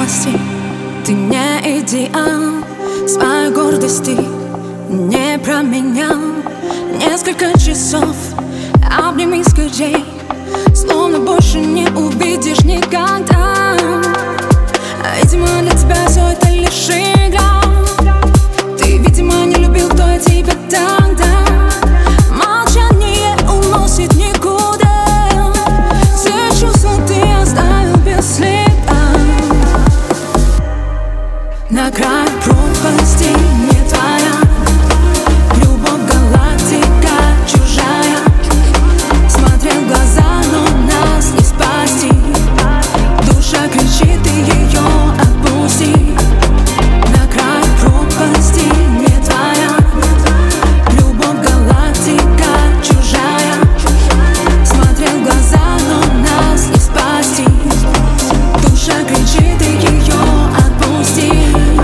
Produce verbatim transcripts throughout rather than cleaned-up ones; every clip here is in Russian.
невесомости. Ты не идеал, своей гордости не променял. Несколько часов обними скорей, словно больше не увидишь никогда. Видимо, для тебя все это лишь игра. Ты, видимо, не любил, кто я тебя тогда. Молчание уносит никуда. Все чувства ты оставил без следа. На край пропасти не твоя любовь, галактика чужая. Смотрел в глаза, но нас не спасти. Душа кричит, ты ее отпусти. На край пропасти не твоя любовь, галактика чужая. Смотрел в глаза, но нас не спасти. Душа кричит, ты ее отпусти.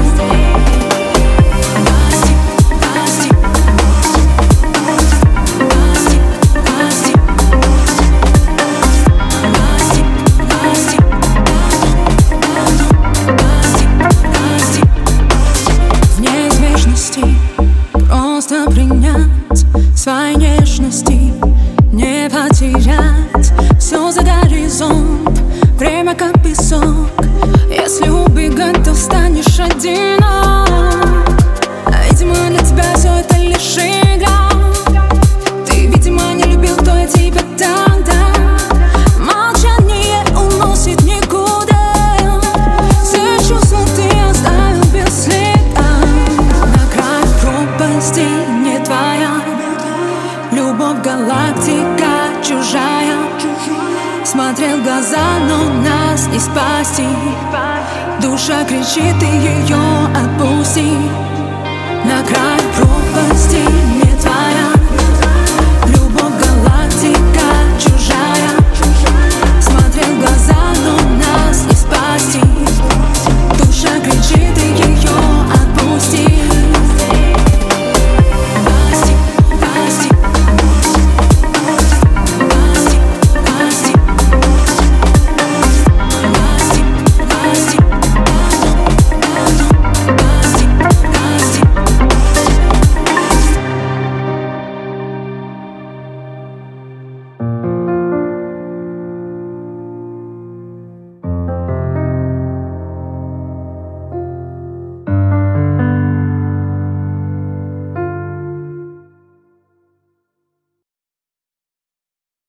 Просто принять свои нежности, не потерять все за горизонт. Время как песок, если убегать, то станешь одинок. Видимо, для тебя все это лишь игра. Ты, видимо, не любил, кто я тебя тогда. Молчание уносит никуда. Все чувства ты оставил без следа. На край пропасти не твоя любовь, галактика чужая. Смотрел в глаза, но нас не спасти. Душа кричит, ты ее отпусти. На край